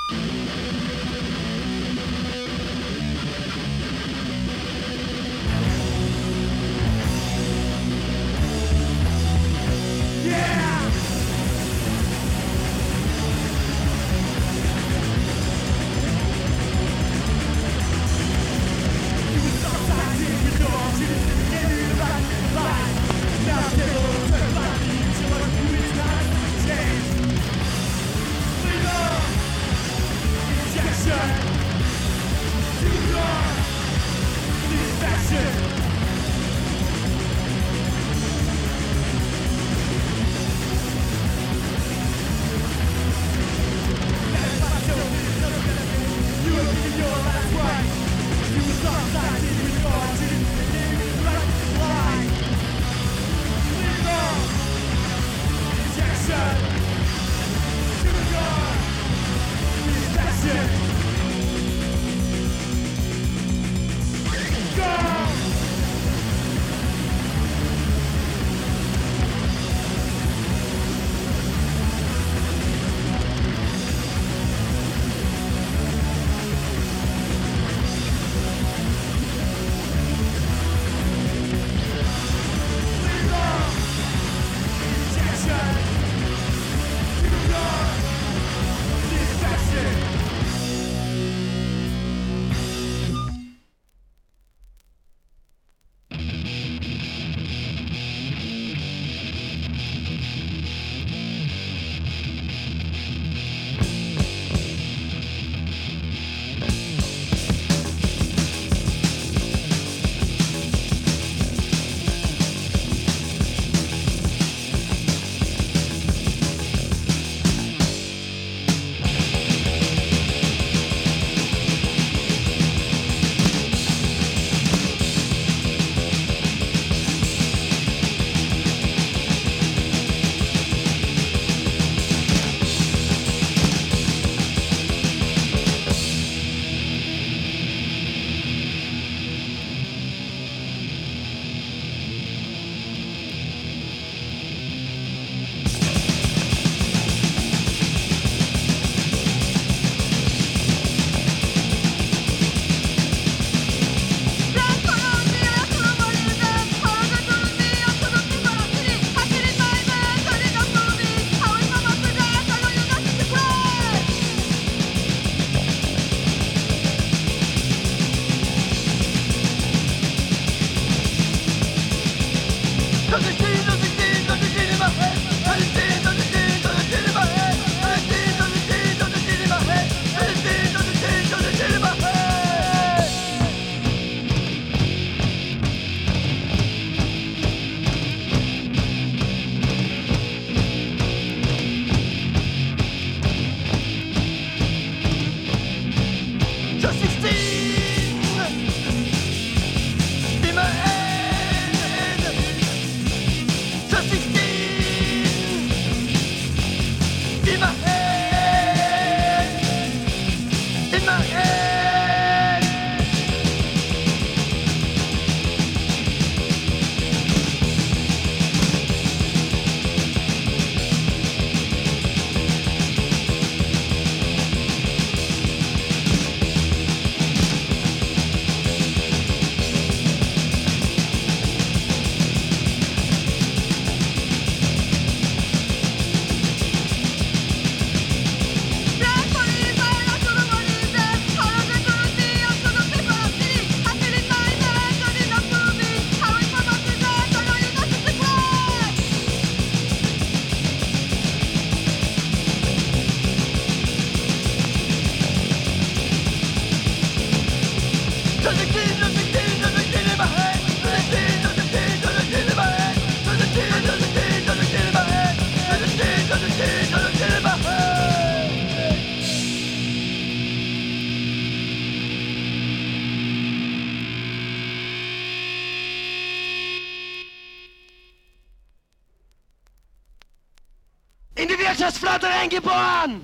In die Wirtschaftsflotte reingeboren!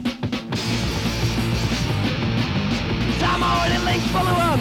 Samenholen links verloren!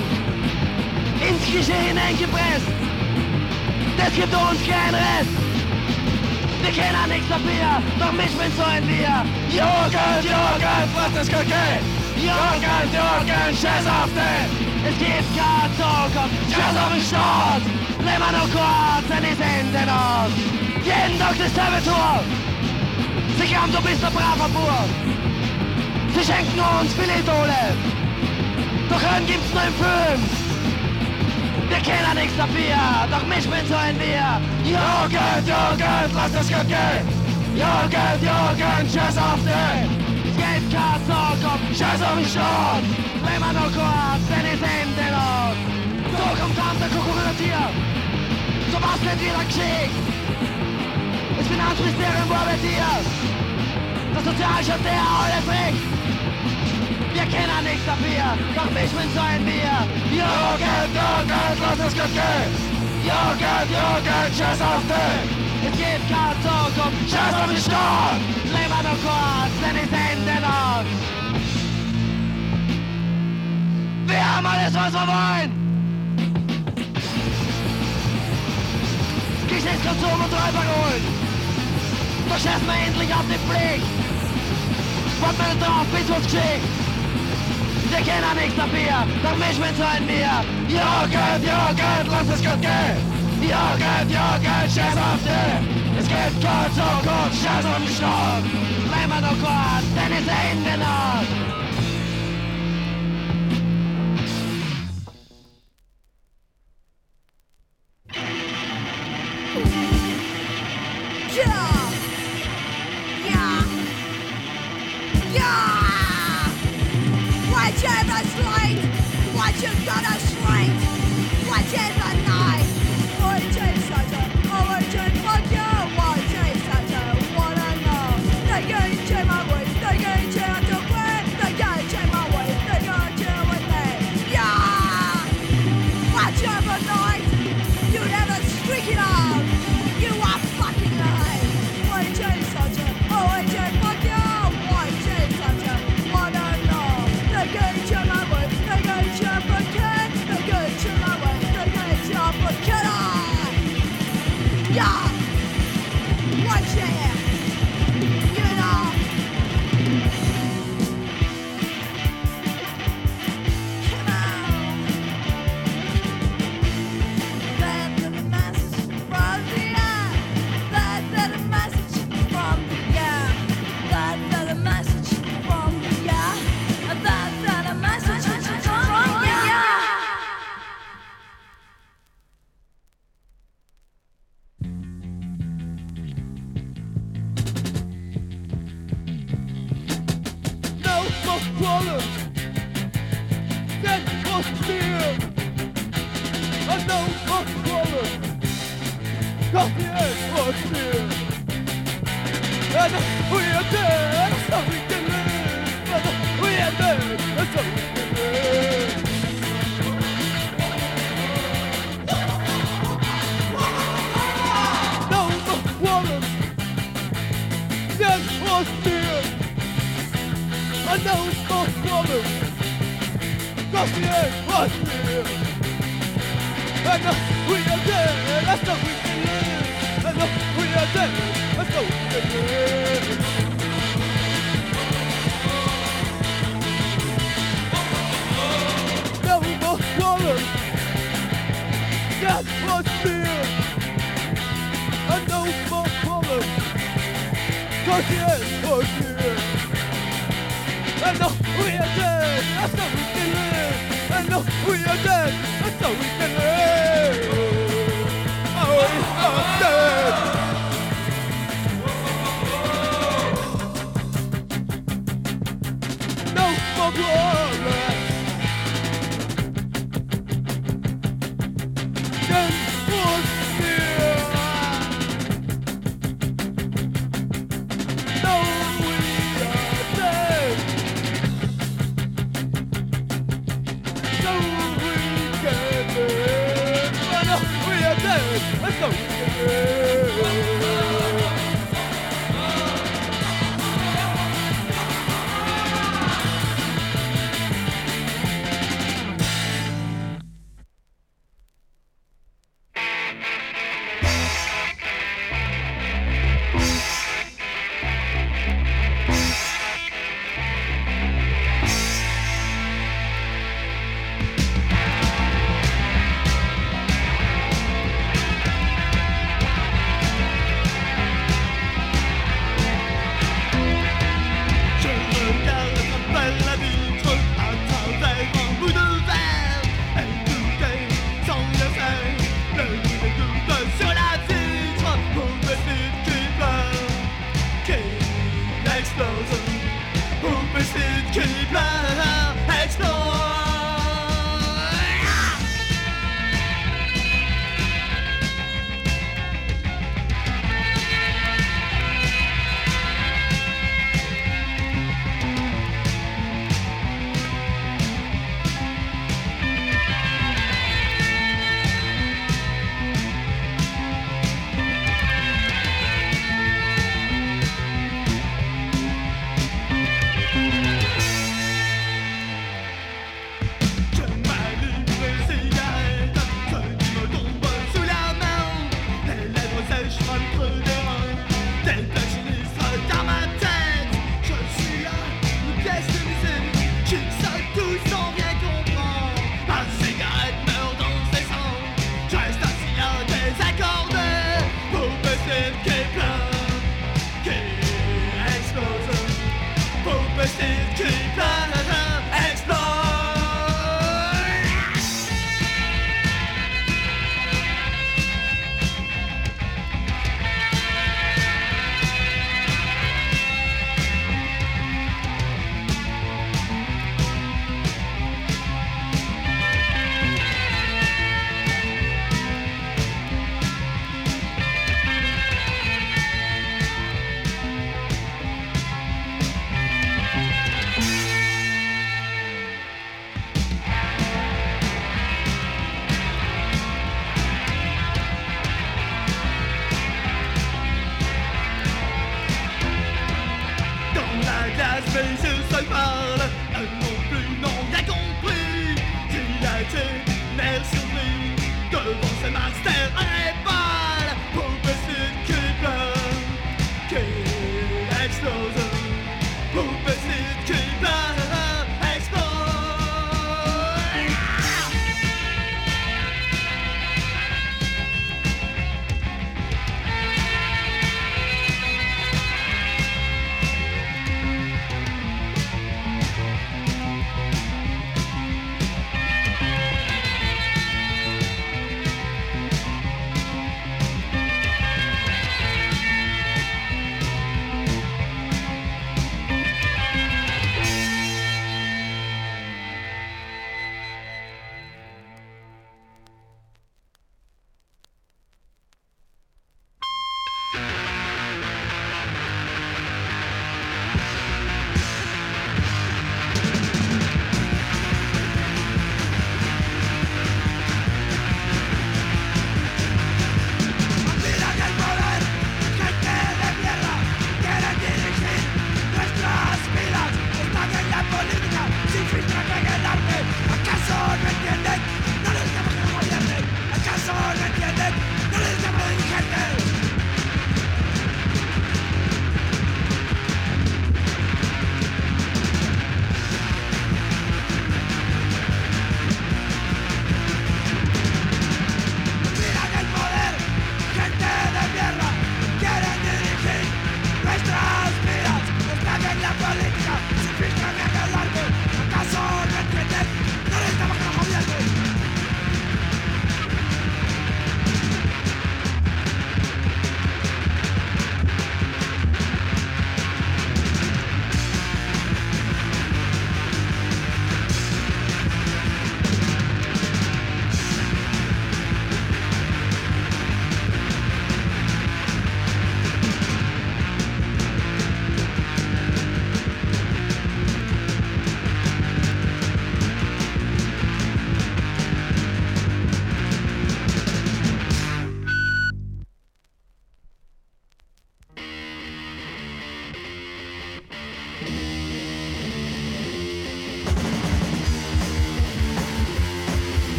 Ins Geschehen hineingepresst! Das gibt uns keinen Rest! Wir kennen nichts dafür, doch mich bin so ein wir. Jugend, was das Kokain. Jugend, scheiß auf den. Es gibt keine Zukunft, scheiß auf den Staat. Leben wir noch kurz, denn die Sende aus. Jeden Tag dasselbe Tour. Sie glauben, du bist ein braver Bur. Sie schenken uns viele Idole. Doch einen gibt's nur im Film. Wir kennen nichts dafür, doch mich bin so ein wir. Jugend, lass das gut gehen. Jugend, scheiß auf den. Es gibt keine Zukunft, scheiß auf den Staat. Leben wir noch kurz, denn die Sende aus. Zukunft haben der Konkurrentier. So was wird wieder geschickt. Das Finanzministerium war bei dir. Das Sozialstaat, der alles trägt. Wir kennen nichts dafür, doch mich bin so ein wir. Jugend, lass es gut gehen. Jugend, scheiß auf den. Es gibt keine Zukunft, scheiß auf den Staat. Leben wir noch kurz, denn die Sende aus. Wir haben alles, was wir wollen. Geschichtskonsum und Räuberholen. Doch scheißen wir endlich auf die Pflicht. Wart mal drauf, bis uns geschickt. Wir kennen nichts dafür, doch mich bin so ein wir. Jugend, lass es gut gehen. Jugend, scheiß auf dich. Es gibt keine Zukunft, scheiß auf den Staat. Bleiben wir noch kurz, denn es Ende nach.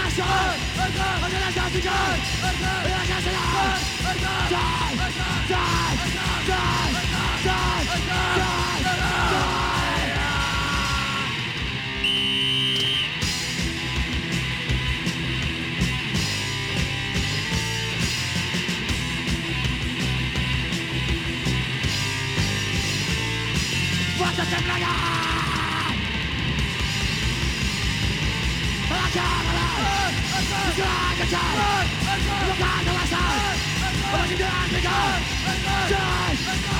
Nation, unsere Gerechtigkeit, ihre Gerechtigkeit, What's the temperature? I can't believe it's like a child. Look at the last time. What you did, I think I